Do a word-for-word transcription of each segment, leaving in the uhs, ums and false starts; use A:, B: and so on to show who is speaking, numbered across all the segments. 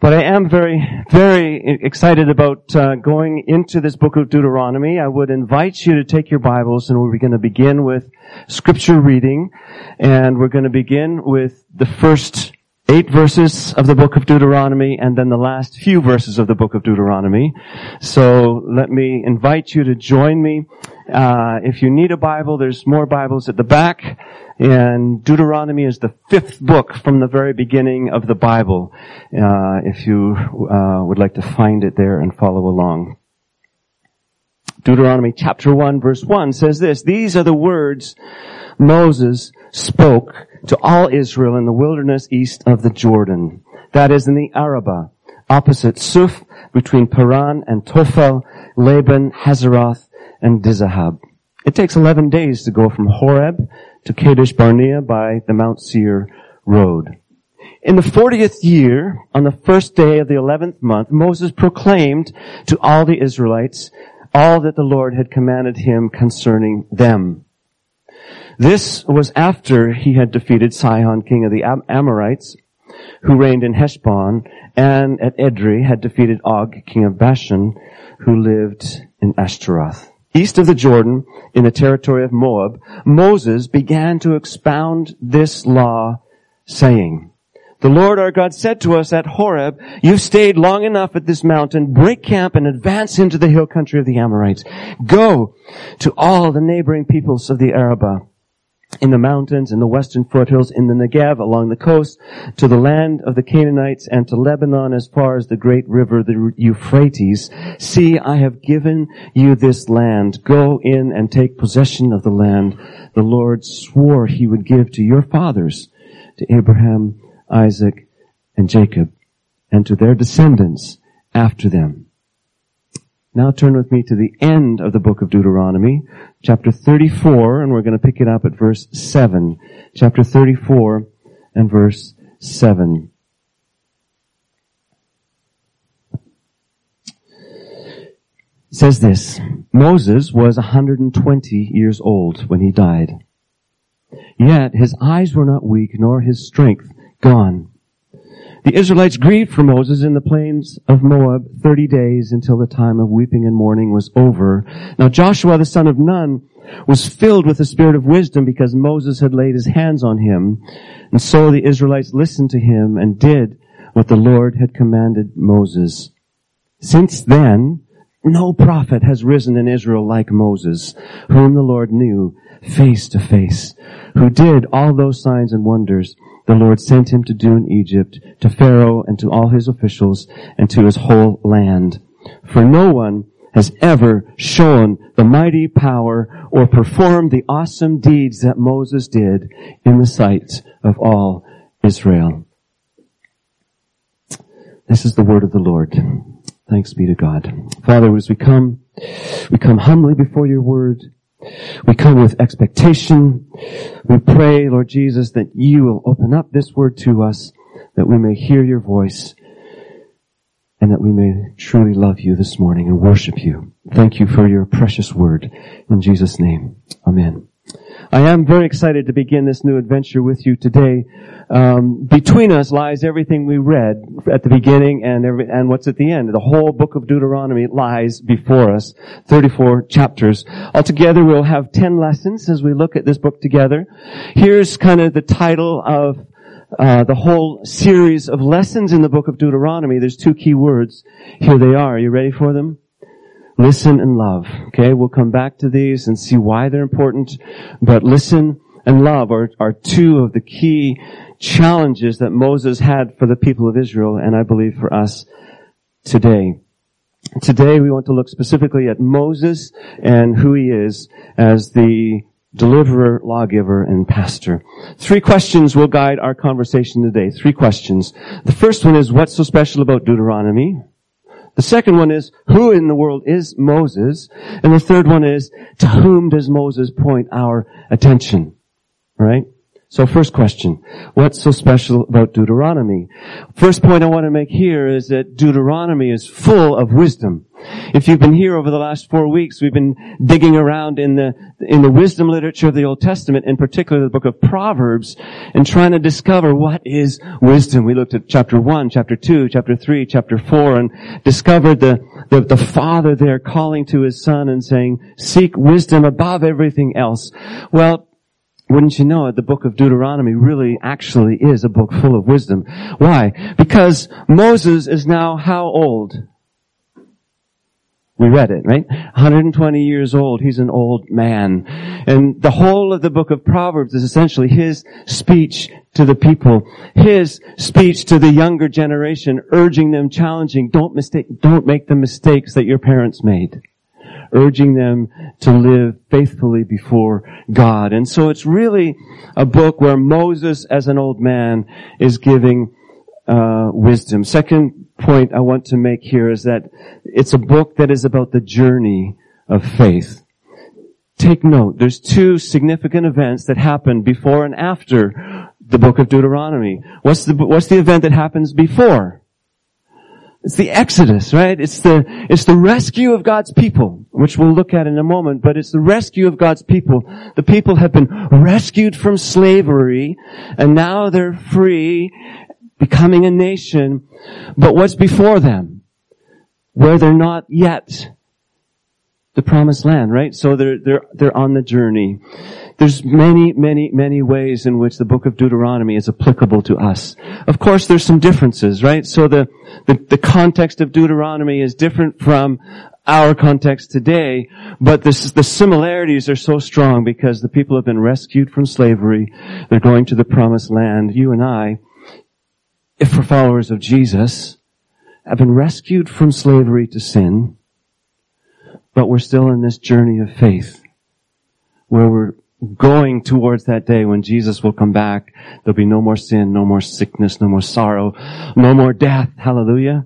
A: But I am very, very excited about uh, going into this book of Deuteronomy. I would invite you to take your Bibles, and we're going to begin with scripture reading. And we're going to begin with the first eight verses of the book of Deuteronomy, and then the last few verses of the book of Deuteronomy. So let me invite you to join me. Uh, if you need a Bible, there's more Bibles at the back. And Deuteronomy is the fifth book from the very beginning of the Bible, uh, if you uh, would like to find it there and follow along. Deuteronomy chapter one, verse one says this: "These are the words Moses spoke to all Israel in the wilderness east of the Jordan, that is in the Arabah, opposite Suf, between Paran and Tophel, Laban, Hazeroth, and Dizahab. It takes eleven days to go from Horeb to Kadesh Barnea by the Mount Seir road. In the fortieth year, on the first day of the eleventh month, Moses proclaimed to all the Israelites all that the Lord had commanded him concerning them. This was after he had defeated Sihon, king of the Am- Amorites, who reigned in Heshbon, and at Edrei had defeated Og, king of Bashan, who lived in Ashtaroth. East of the Jordan, in the territory of Moab, Moses began to expound this law, saying, The Lord our God said to us at Horeb, You've stayed long enough at this mountain. Break camp and advance into the hill country of the Amorites. Go to all the neighboring peoples of the Arabah, in the mountains, in the western foothills, in the Negev, along the coast, to the land of the Canaanites, and to Lebanon as far as the great river, the Euphrates. See, I have given you this land. Go in and take possession of the land the Lord swore he would give to your fathers, to Abraham, Isaac, and Jacob, and to their descendants after them." Now turn with me to the end of the book of Deuteronomy, chapter thirty-four, and we're going to pick it up at verse seven. Chapter thirty-four and verse seven. It says this: "Moses was one hundred twenty years old when he died. Yet his eyes were not weak, nor his strength gone. The Israelites grieved for Moses in the plains of Moab thirty days until the time of weeping and mourning was over. Now Joshua the son of Nun was filled with the spirit of wisdom because Moses had laid his hands on him. And so the Israelites listened to him and did what the Lord had commanded Moses. Since then, no prophet has risen in Israel like Moses, whom the Lord knew face to face, who did all those signs and wonders the Lord sent him to do in Egypt, to Pharaoh and to all his officials and to his whole land. For no one has ever shown the mighty power or performed the awesome deeds that Moses did in the sight of all Israel." This is the word of the Lord. Thanks be to God. Father, as we come, we come humbly before your word. We come with expectation. We pray, Lord Jesus, that you will open up this word to us, that we may hear your voice, and that we may truly love you this morning and worship you. Thank you for your precious word. In Jesus' name, amen. I am very excited to begin this new adventure with you today. Um, between us lies everything we read at the beginning and every, and what's at the end. The whole book of Deuteronomy lies before us, thirty-four chapters. Altogether, we'll have ten lessons as we look at this book together. Here's kind of the title of uh, the whole series of lessons in the book of Deuteronomy. There's two key words. Here they are. Are you ready for them? Listen and love. Okay, we'll come back to these and see why they're important. But listen and love are, are two of the key challenges that Moses had for the people of Israel, and I believe for us today. Today we want to look specifically at Moses and who he is as the deliverer, lawgiver, and pastor. Three questions will guide our conversation today. Three questions. The first one is, what's so special about Deuteronomy? The second one is, who in the world is Moses? And the third one is, to whom does Moses point our attention? All right? So first question, what's so special about Deuteronomy? First point I want to make here is that Deuteronomy is full of wisdom. If you've been here over the last four weeks, we've been digging around in the, in the wisdom literature of the Old Testament, in particular the book of Proverbs, and trying to discover what is wisdom. We looked at chapter one, chapter two, chapter three, chapter four, and discovered the, the, the father there calling to his son and saying, seek wisdom above everything else. Well, wouldn't you know it, the book of Deuteronomy really actually is a book full of wisdom. Why? Because Moses is now how old? We read it, right? one hundred twenty years old. He's an old man. And the whole of the book of Proverbs is essentially his speech to the people, his speech to the younger generation, urging them, challenging, don't mistake, don't make the mistakes that your parents made. Urging them to live faithfully before God. And so it's really a book where Moses, as an old man, is giving uh wisdom. Second point I want to make here is that it's a book that is about the journey of faith. Take note, there's two significant events that happen before and after the book of Deuteronomy. What's the what's the event that happens before? It's the Exodus, right? It's the, it's the rescue of God's people, which we'll look at in a moment, but it's the rescue of God's people. The people have been rescued from slavery, and now they're free, becoming a nation. But what's before them? Where they're not yet the promised land, right? So they're, they're, they're on the journey. There's many, many, many ways in which the book of Deuteronomy is applicable to us. Of course, there's some differences, right? So the, the, the context of Deuteronomy is different from our context today, but this, the similarities are so strong because the people have been rescued from slavery. They're going to the promised land. You and I, if we're followers of Jesus, have been rescued from slavery to sin, but we're still in this journey of faith where we're going towards that day when Jesus will come back. There'll be no more sin, no more sickness, no more sorrow, no more death. Hallelujah.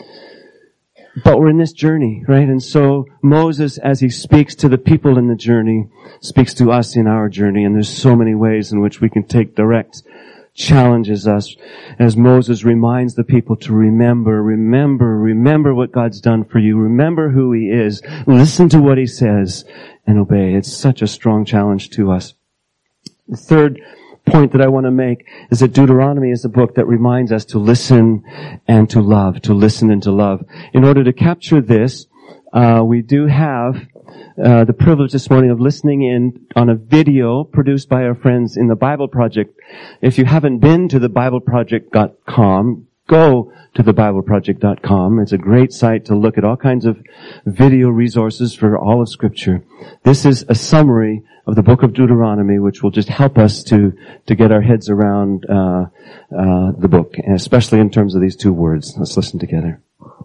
A: But we're in this journey, right? And so Moses, as he speaks to the people in the journey, speaks to us in our journey. And there's so many ways in which we can take direct challenges us as Moses reminds the people to remember, remember, remember what God's done for you. Remember who He is. Listen to what He says and obey. It's such a strong challenge to us. The third point that I want to make is that Deuteronomy is a book that reminds us to listen and to love, to listen and to love. In order to capture this, uh, we do have Uh, the privilege this morning of listening in on a video produced by our friends in the Bible Project. If you haven't been to the bible project dot com, go to the bible project dot com. It's a great site to look at all kinds of video resources for all of Scripture. This is a summary of the book of Deuteronomy, which will just help us to to get our heads around uh, uh the book, especially in terms of these two words. Let's listen together.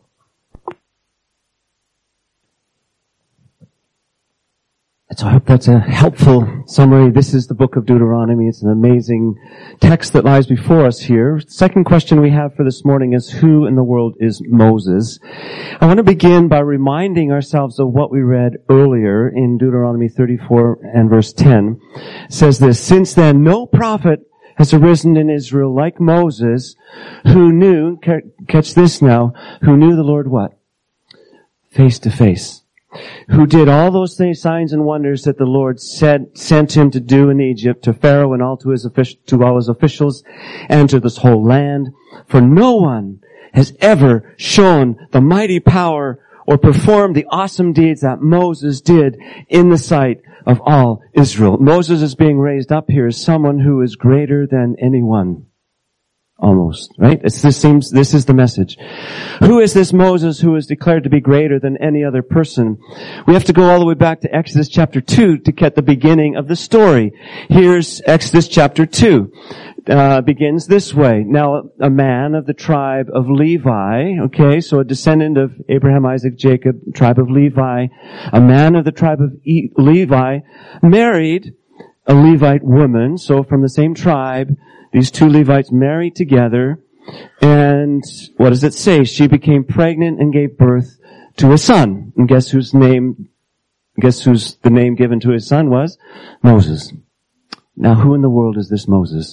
A: So I hope that's a helpful summary. This is the book of Deuteronomy. It's an amazing text that lies before us here. Second question we have for this morning is, who in the world is Moses? I want to begin by reminding ourselves of what we read earlier in Deuteronomy thirty-four and verse ten. It says this, "Since then no prophet has arisen in Israel like Moses, who knew," catch this now, "who knew the Lord" what? Face to face. "Who did all those things, signs and wonders that the Lord said, sent him to do in Egypt, to Pharaoh and all to his to all his officials, and to this whole land. For no one has ever shown the mighty power or performed the awesome deeds that Moses did in the sight of all Israel." Moses is being raised up here as someone who is greater than anyone. Almost, right? It's, this seems, this is the message. Who is this Moses who is declared to be greater than any other person? We have to go all the way back to Exodus chapter two to get the beginning of the story. Here's Exodus chapter two. Uh, begins this way. "Now, a man of the tribe of Levi," okay, so a descendant of Abraham, Isaac, Jacob, tribe of Levi, a man of the tribe of e- Levi married a Levite woman, so from the same tribe. These two Levites married together, and what does it say? She became pregnant and gave birth to a son. And guess whose name, guess whose the name given to his son was? Moses. Now, who in the world is this Moses?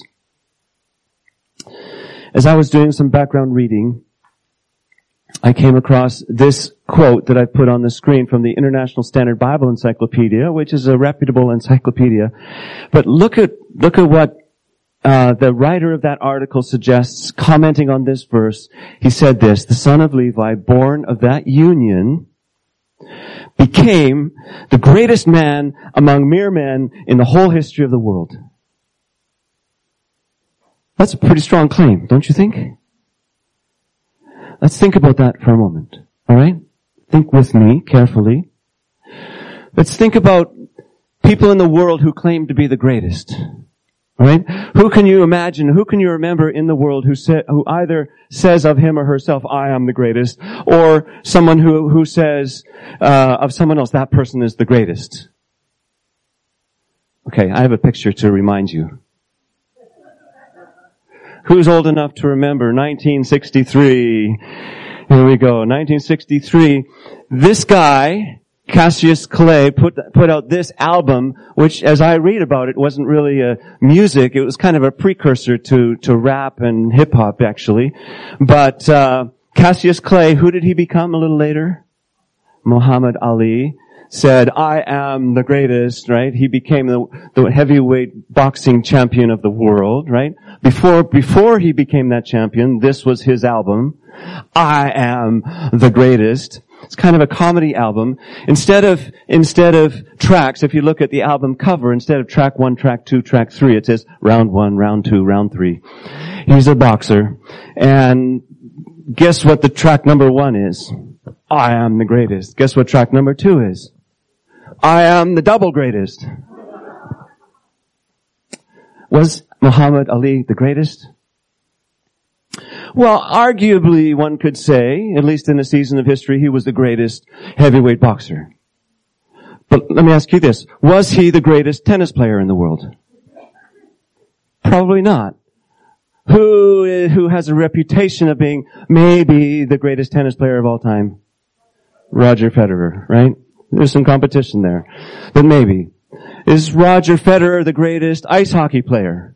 A: As I was doing some background reading, I came across this quote that I put on the screen from the International Standard Bible Encyclopedia, which is a reputable encyclopedia. But look at, look at what uh, the writer of that article suggests, commenting on this verse. He said this: the son of Levi, born of that union, became the greatest man among mere men in the whole history of the world. That's a pretty strong claim, don't you think? Let's think about that for a moment. All right? Think with me carefully. Let's think about people in the world who claim to be the greatest. All right? Who can you imagine, who can you remember in the world who sa- who either says of him or herself, I am the greatest, or someone who, who says uh, of someone else, that person is the greatest? Okay, I have a picture to remind you. Who's old enough to remember nineteen sixty-three? Here we go. nineteen sixty-three. This guy, Cassius Clay, put put out this album, which, as I read about it, wasn't really a music. It was kind of a precursor to to rap and hip hop, actually. But uh Cassius Clay, who did he become a little later? Muhammad Ali. Said, I am the greatest, right? He became the, the heavyweight boxing champion of the world, right? Before, before he became that champion, this was his album. I am the greatest. It's kind of a comedy album. Instead of, instead of tracks, if you look at the album cover, instead of track one, track two, track three, it says round one, round two, round three. He's a boxer. And guess what the track number one is? I am the greatest. Guess what track number two is? I am the double greatest. Was Muhammad Ali the greatest? Well, arguably one could say, at least in a season of history, he was the greatest heavyweight boxer. But let me ask you this. Was he the greatest tennis player in the world? Probably not. Who, who has a reputation of being maybe the greatest tennis player of all time? Roger Federer, right? There's some competition there. But maybe. Is Roger Federer the greatest ice hockey player?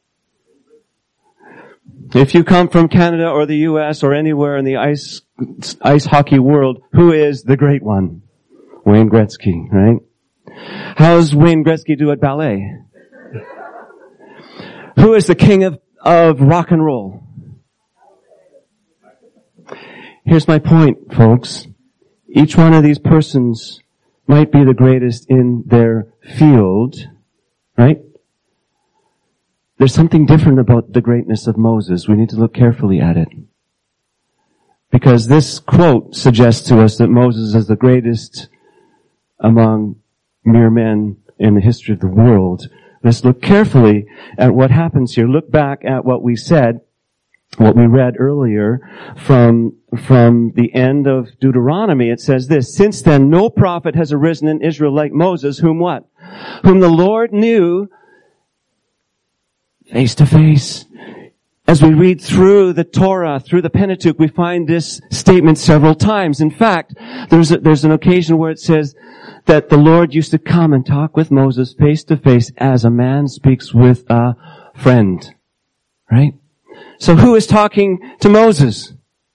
A: If you come from Canada or the U S or anywhere in the ice, ice hockey world, who is the great one? Wayne Gretzky, right? How does Wayne Gretzky do at ballet? Who is the king of, of rock and roll? Here's my point, folks. Each one of these persons might be the greatest in their field, right? There's something different about the greatness of Moses. We need to look carefully at it. Because this quote suggests to us that Moses is the greatest among mere men in the history of the world. Let's look carefully at what happens here. Look back at what we said, what we read earlier from, from the end of Deuteronomy. It says this: since then no prophet has arisen in Israel like Moses, whom what? Whom the Lord knew face to face. As we read through the Torah, through the Pentateuch, we find this statement several times. In fact, there's a, there's an occasion where it says that the Lord used to come and talk with Moses face to face as a man speaks with a friend. Right? So who is talking to Moses?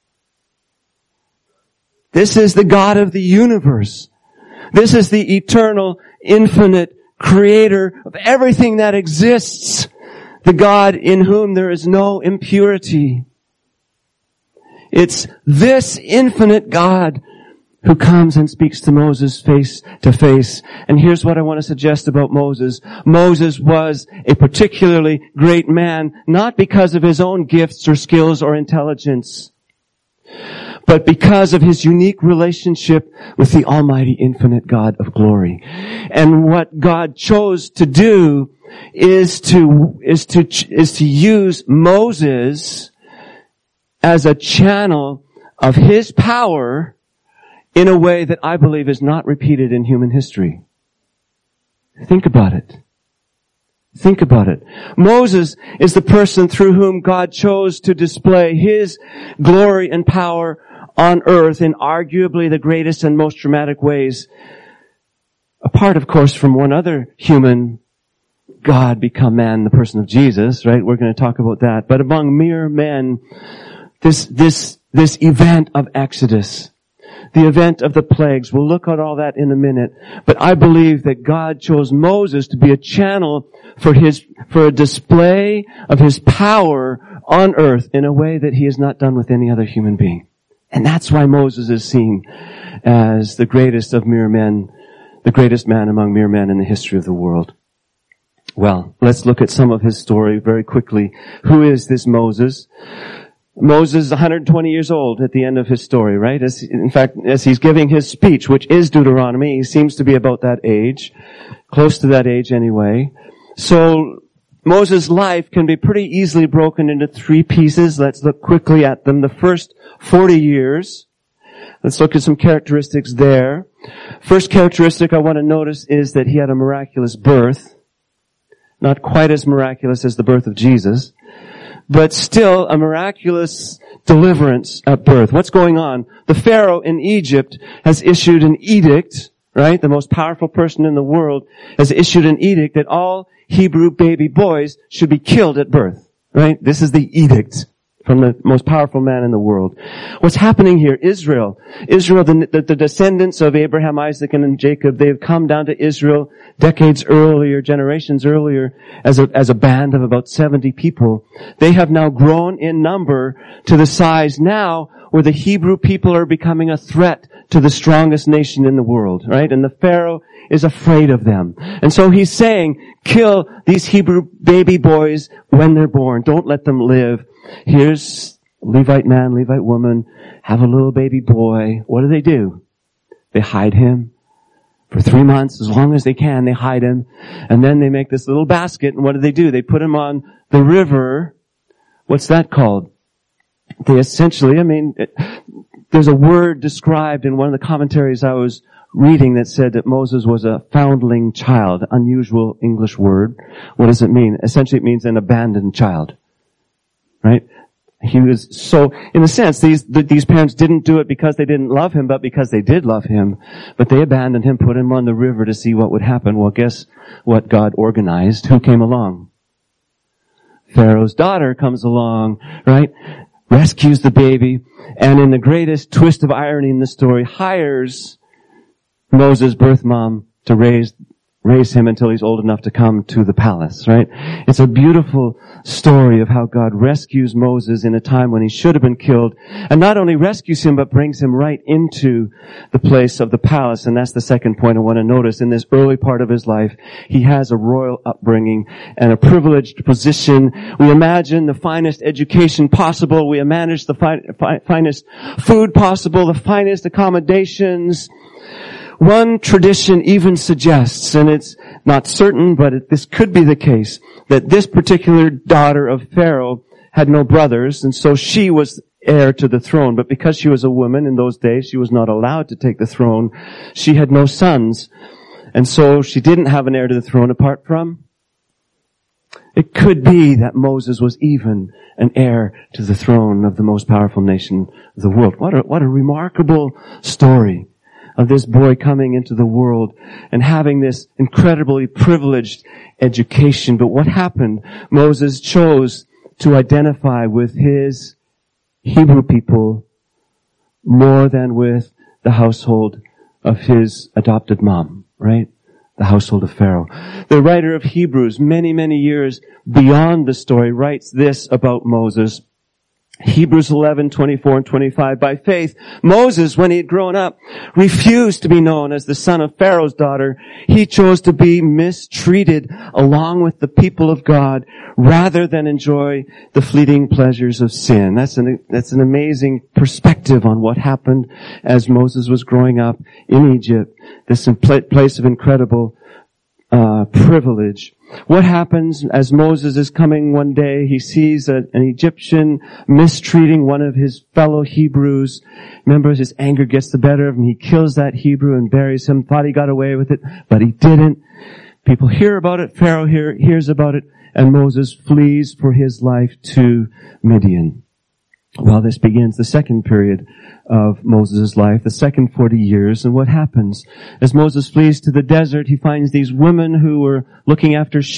A: This is the God of the universe. This is the eternal, infinite creator of everything that exists. The God in whom there is no impurity. It's this infinite God who comes and speaks to Moses face to face. And here's what I want to suggest about Moses. Moses was a particularly great man, not because of his own gifts or skills or intelligence, but because of his unique relationship with the Almighty infinite God of glory. And what God chose to do is to, is to, is to use Moses as a channel of his power in a way that I believe is not repeated in human history. Think about it. Think about it. Moses is the person through whom God chose to display his glory and power on earth in arguably the greatest and most dramatic ways. Apart, of course, from one other human God become man in the person of Jesus, right? We're going to talk about that. But among mere men, this, this, this event of Exodus, the event of the plagues, we'll look at all that in a minute. But I believe that God chose Moses to be a channel for his, for a display of his power on earth in a way that he has not done with any other human being. And that's why Moses is seen as the greatest of mere men, the greatest man among mere men in the history of the world. Well, let's look at some of his story very quickly. Who is this Moses? Moses is one hundred twenty years old at the end of his story, right? As, in fact, as he's giving his speech, which is Deuteronomy, he seems to be about that age, close to that age anyway. So, Moses' life can be pretty easily broken into three pieces. Let's look quickly at them. The first forty years. Let's look at some characteristics there. First characteristic I want to notice is that he had a miraculous birth. Not quite as miraculous as the birth of Jesus, but still a miraculous deliverance at birth. What's going on? The Pharaoh in Egypt has issued an edict, right? The most powerful person in the world has issued an edict that all Hebrew baby boys should be killed at birth, right? This is the edict from the most powerful man in the world. What's happening here? Israel. Israel, the, the, the descendants of Abraham, Isaac, and Jacob, they've come down to Israel decades earlier, generations earlier, as a, as a band of about seventy people. They have now grown in number to the size now where the Hebrew people are becoming a threat to the strongest nation in the world, right? And the Pharaoh is afraid of them. And so he's saying, kill these Hebrew baby boys when they're born. Don't let them live. Here's Levite man, Levite woman, have a little baby boy. What do they do? They hide him for three months, as long as they can, they hide him. And then they make this little basket, and what do they do? They put him on the river. What's that called? They essentially, I mean, it, there's a word described in one of the commentaries I was reading that said that Moses was a foundling child. Unusual English word. What does it mean? Essentially it means an abandoned child. Right? He was, so, in a sense, these, these parents didn't do it because they didn't love him, but because they did love him. But they abandoned him, put him on the river to see what would happen. Well, guess what God organized? Who came along? Pharaoh's daughter comes along, right? Rescues the baby, and in the greatest twist of irony in the story, hires Moses' birth mom to raise raise him until he's old enough to come to the palace, right? It's a beautiful story of how God rescues Moses in a time when he should have been killed, and not only rescues him, but brings him right into the place of the palace. And that's the second point I want to notice. In this early part of his life, he has a royal upbringing and a privileged position. We imagine the finest education possible. We imagine the fi- fi- finest food possible, the finest accommodations. One tradition even suggests, and it's not certain, but it, this could be the case, that this particular daughter of Pharaoh had no brothers, and so she was heir to the throne. But because she was a woman in those days, she was not allowed to take the throne. She had no sons, and so she didn't have an heir to the throne apart from. It could be that Moses was even an heir to the throne of the most powerful nation of the world. What a, what a remarkable story of this boy coming into the world and having this incredibly privileged education. But what happened? Moses chose to identify with his Hebrew people more than with the household of his adopted mom, right? The household of Pharaoh. The writer of Hebrews, many, many years beyond the story, writes this about Moses. Hebrews eleven, twenty-four and twenty-five. By faith, Moses, when he had grown up, refused to be known as the son of Pharaoh's daughter. He chose to be mistreated along with the people of God rather than enjoy the fleeting pleasures of sin. That's an, that's an amazing perspective on what happened as Moses was growing up in Egypt. This place of incredible uh privilege. What happens as Moses is coming one day? He sees a, an Egyptian mistreating one of his fellow Hebrews. Remember, his anger gets the better of him. He kills that Hebrew and buries him. Thought he got away with it, but he didn't. People hear about it. Pharaoh hear, hears about it, and Moses flees for his life to Midian. Well, this begins the second period of Moses' life, the second forty years. And what happens? As Moses flees to the desert, he finds these women who were looking after sheep.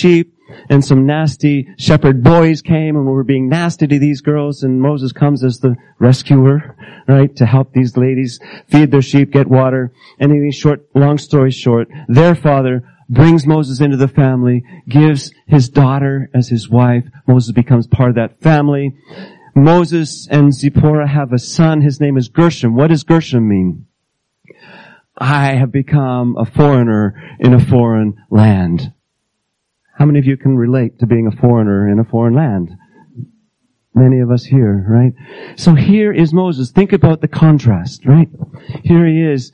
A: and some nasty shepherd boys came and were being nasty to these girls, and Moses comes as the rescuer, right, to help these ladies feed their sheep, get water. And in short, long story short, their father brings Moses into the family, gives his daughter as his wife. Moses becomes part of that family. Moses and Zipporah have a son. His name is Gershom. What does Gershom mean? I have become a foreigner in a foreign land. How many of you can relate to being a foreigner in a foreign land? Many of us here, right? So here is Moses. Think about the contrast, right? Here he is,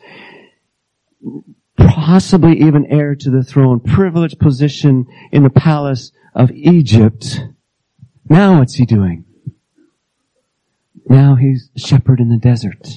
A: possibly even heir to the throne, privileged position in the palace of Egypt. Now what's he doing? Now he's a shepherd in the desert.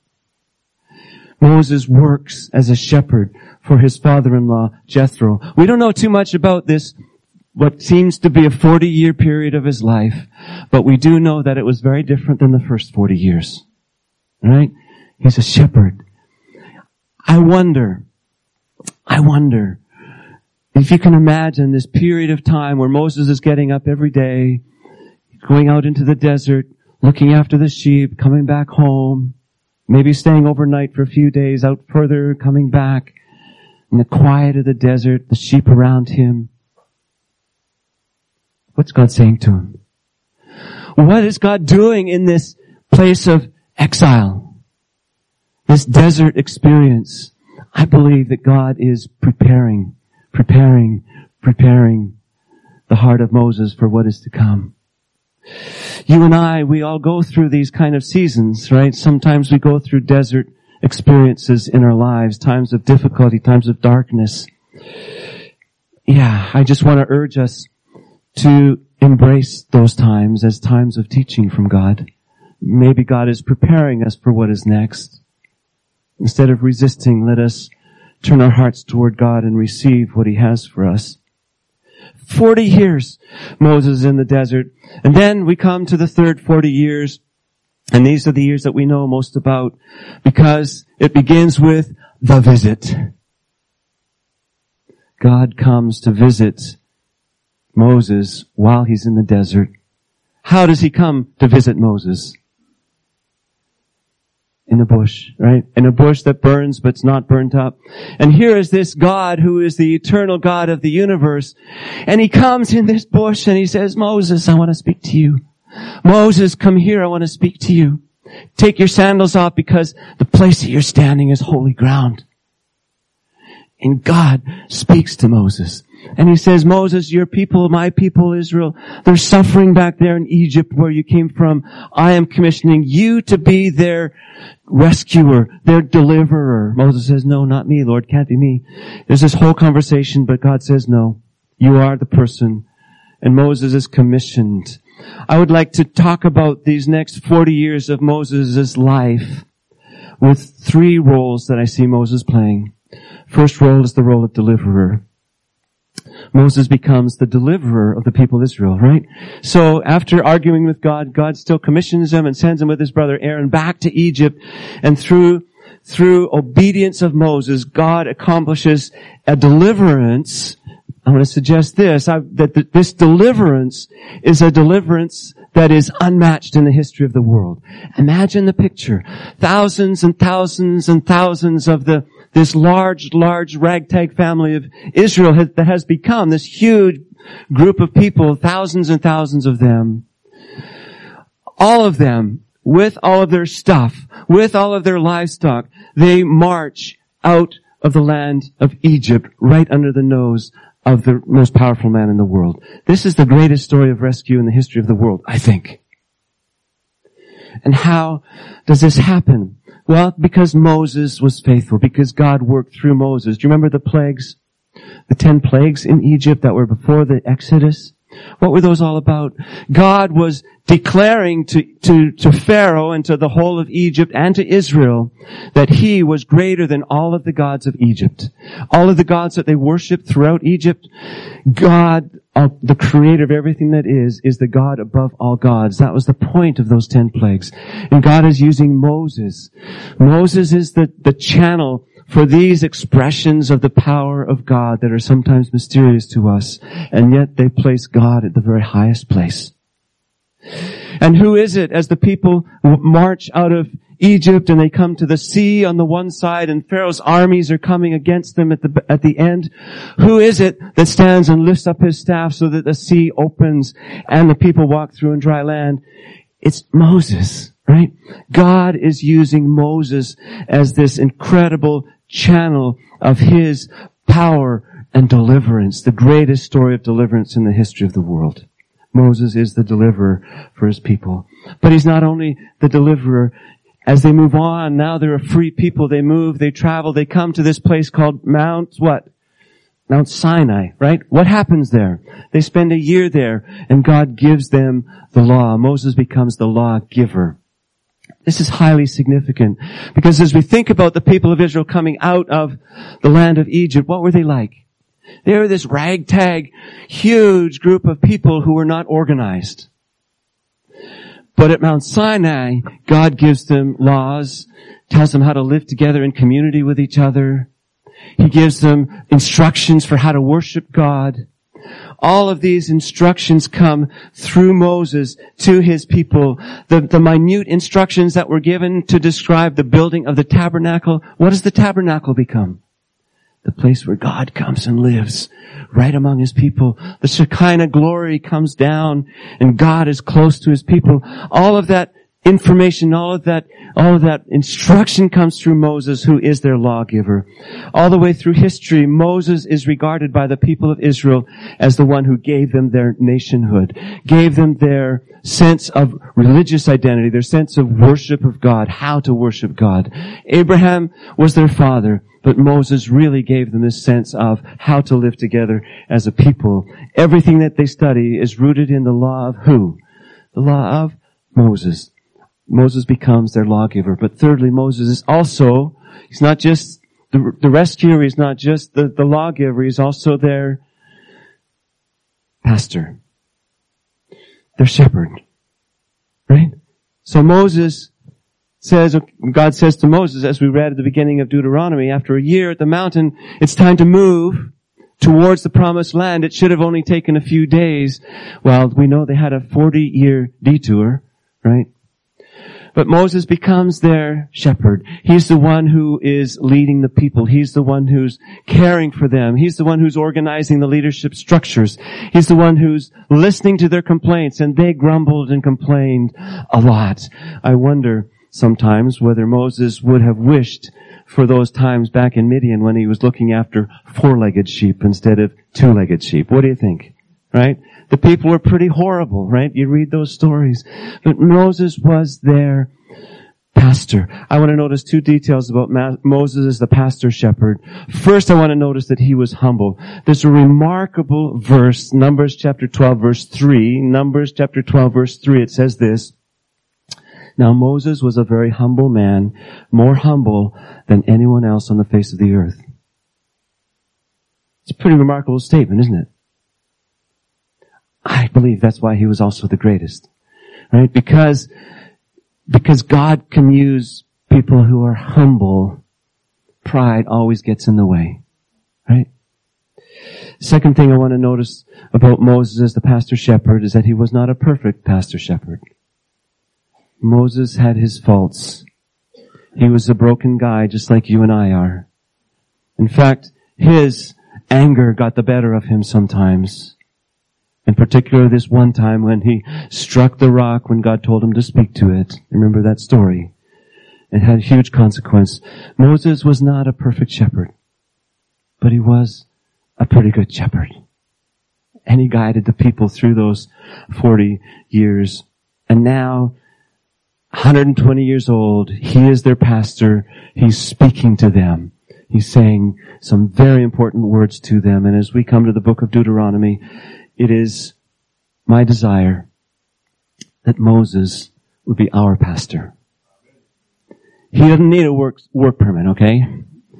A: Moses works as a shepherd for his father-in-law, Jethro. We don't know too much about this, what seems to be a forty-year period of his life, but we do know that it was very different than the first forty years. Right? He's a shepherd. I wonder, I wonder if you can imagine this period of time where Moses is getting up every day, going out into the desert, looking after the sheep, coming back home, maybe staying overnight for a few days, out further, coming back, in the quiet of the desert, the sheep around him. What's God saying to him? What is God doing in this place of exile? This desert experience? I believe that God is preparing, preparing, preparing the heart of Moses for what is to come. You and I, we all go through these kind of seasons, right? Sometimes we go through desert experiences in our lives, times of difficulty, times of darkness. Yeah, I just want to urge us to embrace those times as times of teaching from God. Maybe God is preparing us for what is next. Instead of resisting, let us turn our hearts toward God and receive what He has for us. Forty years, Moses in the desert. And then we come to the third forty years. And these are the years that we know most about because it begins with the visit. God comes to visit Moses while he's in the desert. How does He come to visit Moses? In a bush, right? In a bush that burns but's not burnt up. And here is this God who is the eternal God of the universe. And He comes in this bush and He says, Moses, I want to speak to you. Moses, come here, I want to speak to you. Take your sandals off because the place that you're standing is holy ground. And God speaks to Moses. And He says, Moses, your people, my people, Israel, they're suffering back there in Egypt where you came from. I am commissioning you to be their rescuer, their deliverer. Moses says, no, not me, Lord, can't be me. There's this whole conversation, but God says, no, you are the person. And Moses is commissioned. I would like to talk about these next forty years of Moses' life with three roles that I see Moses playing. First role is the role of deliverer. Moses becomes the deliverer of the people of Israel, right? So after arguing with God, God still commissions him and sends him with his brother Aaron back to Egypt. And through, through obedience of Moses, God accomplishes a deliverance. I want to suggest this, I, that the, this deliverance is a deliverance that is unmatched in the history of the world. Imagine the picture. Thousands and thousands and thousands of the this large, large ragtag family of Israel has, that has become this huge group of people, thousands and thousands of them. All of them, with all of their stuff, with all of their livestock, they march out of the land of Egypt right under the nose of the most powerful man in the world. This is the greatest story of rescue in the history of the world, I think. And how does this happen? Well, because Moses was faithful, because God worked through Moses. Do you remember the plagues? The ten plagues in Egypt that were before the Exodus? What were those all about? God was declaring to, to, to Pharaoh and to the whole of Egypt and to Israel that He was greater than all of the gods of Egypt. All of the gods that they worshiped throughout Egypt, God, uh, the creator of everything that is, is the God above all gods. That was the point of those ten plagues. And God is using Moses. Moses is the, the channel for these expressions of the power of God that are sometimes mysterious to us, and yet they place God at the very highest place. And who is it as the people march out of Egypt and they come to the sea on the one side and Pharaoh's armies are coming against them at the, at the end? Who is it that stands and lifts up his staff so that the sea opens and the people walk through in dry land? It's Moses, right? God is using Moses as this incredible channel of his power and deliverance, the greatest story of deliverance in the history of the world. Moses is the deliverer for his people. But he's not only the deliverer. As they move on, now they're a free people. They move, they travel, they come to this place called Mount what? Mount Sinai, right? What happens there? They spend a year there, and God gives them the law. Moses becomes the law giver. This is highly significant, because as we think about the people of Israel coming out of the land of Egypt, what were they like? They were this ragtag, huge group of people who were not organized. But at Mount Sinai, God gives them laws, tells them how to live together in community with each other. He gives them instructions for how to worship God. All of these instructions come through Moses to his people. The, the minute instructions that were given to describe the building of the tabernacle, what does the tabernacle become? The place where God comes and lives right among his people. The Shekinah glory comes down and God is close to his people. All of that information, all of that, all of that instruction comes through Moses, who is their lawgiver. All the way through history, Moses is regarded by the people of Israel as the one who gave them their nationhood, gave them their sense of religious identity, their sense of worship of God, how to worship God. Abraham was their father, but Moses really gave them this sense of how to live together as a people. Everything that they study is rooted in the law of who? The law of Moses. Moses becomes their lawgiver. But thirdly, Moses is also, he's not just the, the rescuer, he's not just the, the lawgiver, he's also their pastor, their shepherd. Right? So Moses says, God says to Moses, as we read at the beginning of Deuteronomy, after a year at the mountain, it's time to move towards the promised land. It should have only taken a few days. Well, we know they had a forty-year detour, right? But Moses becomes their shepherd. He's the one who is leading the people. He's the one who's caring for them. He's the one who's organizing the leadership structures. He's the one who's listening to their complaints, and they grumbled and complained a lot. I wonder sometimes whether Moses would have wished for those times back in Midian when he was looking after four-legged sheep instead of two-legged sheep. What do you think? Right? The people were pretty horrible, right? You read those stories. But Moses was their pastor. I want to notice two details about Ma- Moses as the pastor shepherd. First, I want to notice that he was humble. There's a remarkable verse, Numbers chapter twelve, verse three. Numbers chapter twelve, verse three. It says this: Now Moses was a very humble man, more humble than anyone else on the face of the earth. It's a pretty remarkable statement, isn't it? I believe that's why he was also the greatest. Right? Because, because God can use people who are humble. Pride always gets in the way. Right? Second thing I want to notice about Moses as the pastor shepherd is that he was not a perfect pastor shepherd. Moses had his faults. He was a broken guy just like you and I are. In fact, his anger got the better of him sometimes. In particular, this one time when he struck the rock when God told him to speak to it. Remember that story? It had a huge consequence. Moses was not a perfect shepherd, but he was a pretty good shepherd. And he guided the people through those forty years. And now, one hundred twenty years old, he is their pastor. He's speaking to them. He's saying some very important words to them. And as we come to the book of Deuteronomy, it is my desire that Moses would be our pastor. He doesn't need a work, work permit, okay?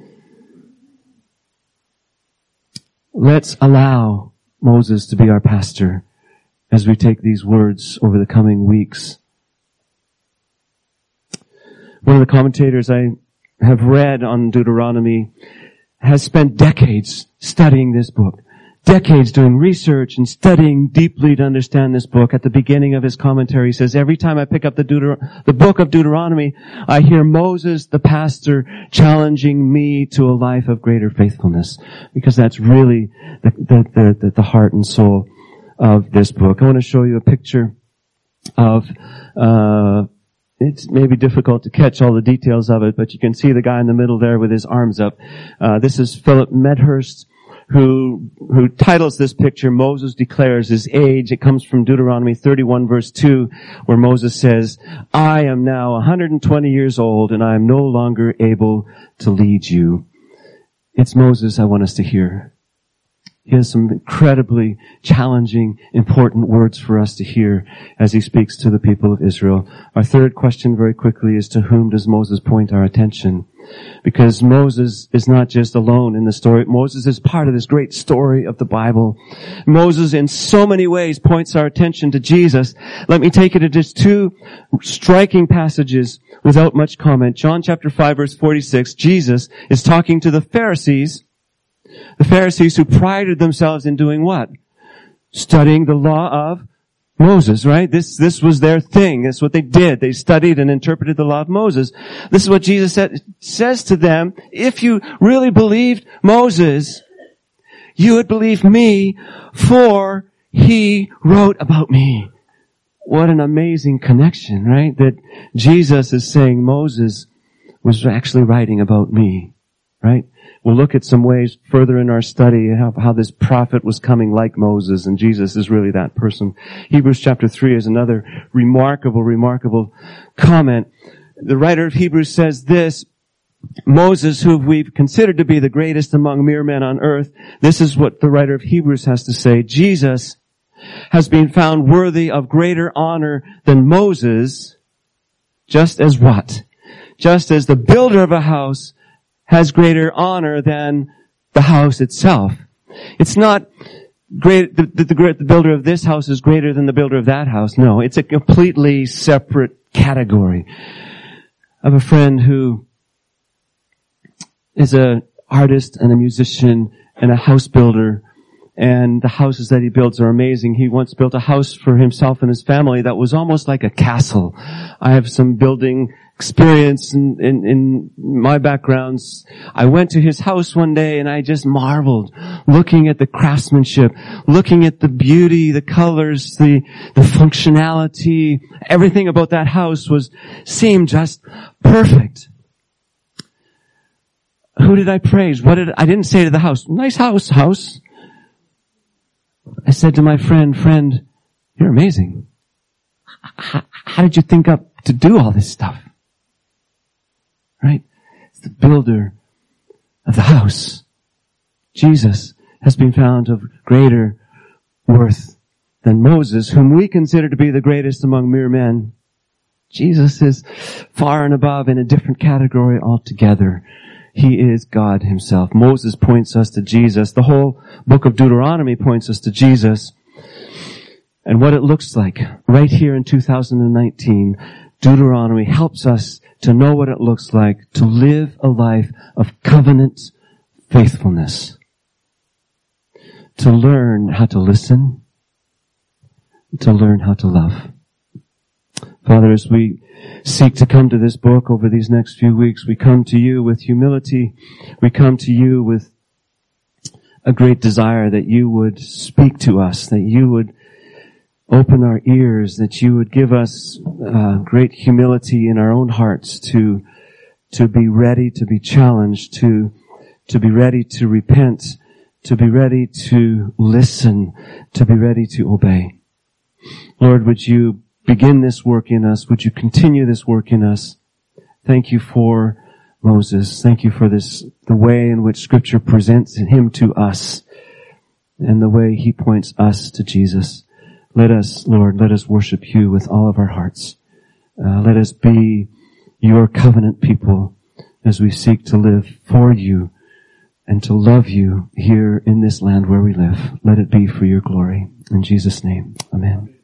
A: Let's allow Moses to be our pastor as we take these words over the coming weeks. One of the commentators I have read on Deuteronomy has spent decades studying this book. Decades doing research and studying deeply to understand this book. At the beginning of his commentary, he says, every time I pick up the Deuter- the book of Deuteronomy, I hear Moses, the pastor, challenging me to a life of greater faithfulness. Because that's really the, the, the, the heart and soul of this book. I want to show you a picture of, uh, it's maybe difficult to catch all the details of it, but you can see the guy in the middle there with his arms up. Uh, this is Philip Medhurst, who who titles this picture, Moses Declares His Age. It comes from Deuteronomy thirty-one verse two, where Moses says, I am now one hundred twenty years old, and I am no longer able to lead you. It's Moses I want us to hear. He has some incredibly challenging, important words for us to hear as he speaks to the people of Israel. Our third question very quickly is, to whom does Moses point our attention? Because Moses is not just alone in the story. Moses is part of this great story of the Bible. Moses in so many ways points our attention to Jesus. Let me take it to just two striking passages without much comment. John chapter five verse forty-six, Jesus is talking to the Pharisees, the Pharisees who prided themselves in doing what? Studying the law of Moses, right? This, this was their thing. That's what they did. They studied and interpreted the law of Moses. This is what Jesus said, says to them. If you really believed Moses, you would believe me, for he wrote about me. What an amazing connection, right? That Jesus is saying Moses was actually writing about me, right? We'll look at some ways further in our study how, how this prophet was coming like Moses, and Jesus is really that person. Hebrews chapter three is another remarkable, remarkable comment. The writer of Hebrews says this, Moses, who we've considered to be the greatest among mere men on earth, this is what the writer of Hebrews has to say. Jesus has been found worthy of greater honor than Moses, just as what? Just as the builder of a house has greater honor than the house itself. It's not great, the, the, the, the builder of this house is greater than the builder of that house. No, it's a completely separate category. I have a friend who is an artist and a musician and a house builder, and the houses that he builds are amazing. He once built a house for himself and his family that was almost like a castle. I have some building experience in, in, in my backgrounds. I went to his house one day and I just marveled, looking at the craftsmanship, looking at the beauty, the colors, the, the functionality. Everything about that house was, seemed just perfect. Who did I praise? What did, I didn't say to the house, nice house, house. I said to my friend, friend, you're amazing. How, how did you think up to do all this stuff? Right? It's the builder of the house. Jesus has been found of greater worth than Moses, whom we consider to be the greatest among mere men. Jesus is far and above in a different category altogether. He is God himself. Moses points us to Jesus. The whole book of Deuteronomy points us to Jesus and what it looks like. Right here in two thousand nineteen, Deuteronomy helps us to know what it looks like to live a life of covenant faithfulness. To learn how to listen. To learn how to love. Father, as we seek to come to this book over these next few weeks, we come to you with humility. We come to you with a great desire that you would speak to us, that you would open our ears, that you would give us uh, great humility in our own hearts to to be ready to be challenged, to to be ready to repent, to be ready to listen, to be ready to obey. Lord, would you begin this work in us? Would you continue this work in us? Thank you for Moses. Thank you for this, the way in which Scripture presents him to us and the way he points us to Jesus. Let us, Lord, let us worship you with all of our hearts. Uh, let us be your covenant people as we seek to live for you and to love you here in this land where we live. Let it be for your glory. In Jesus' name, amen.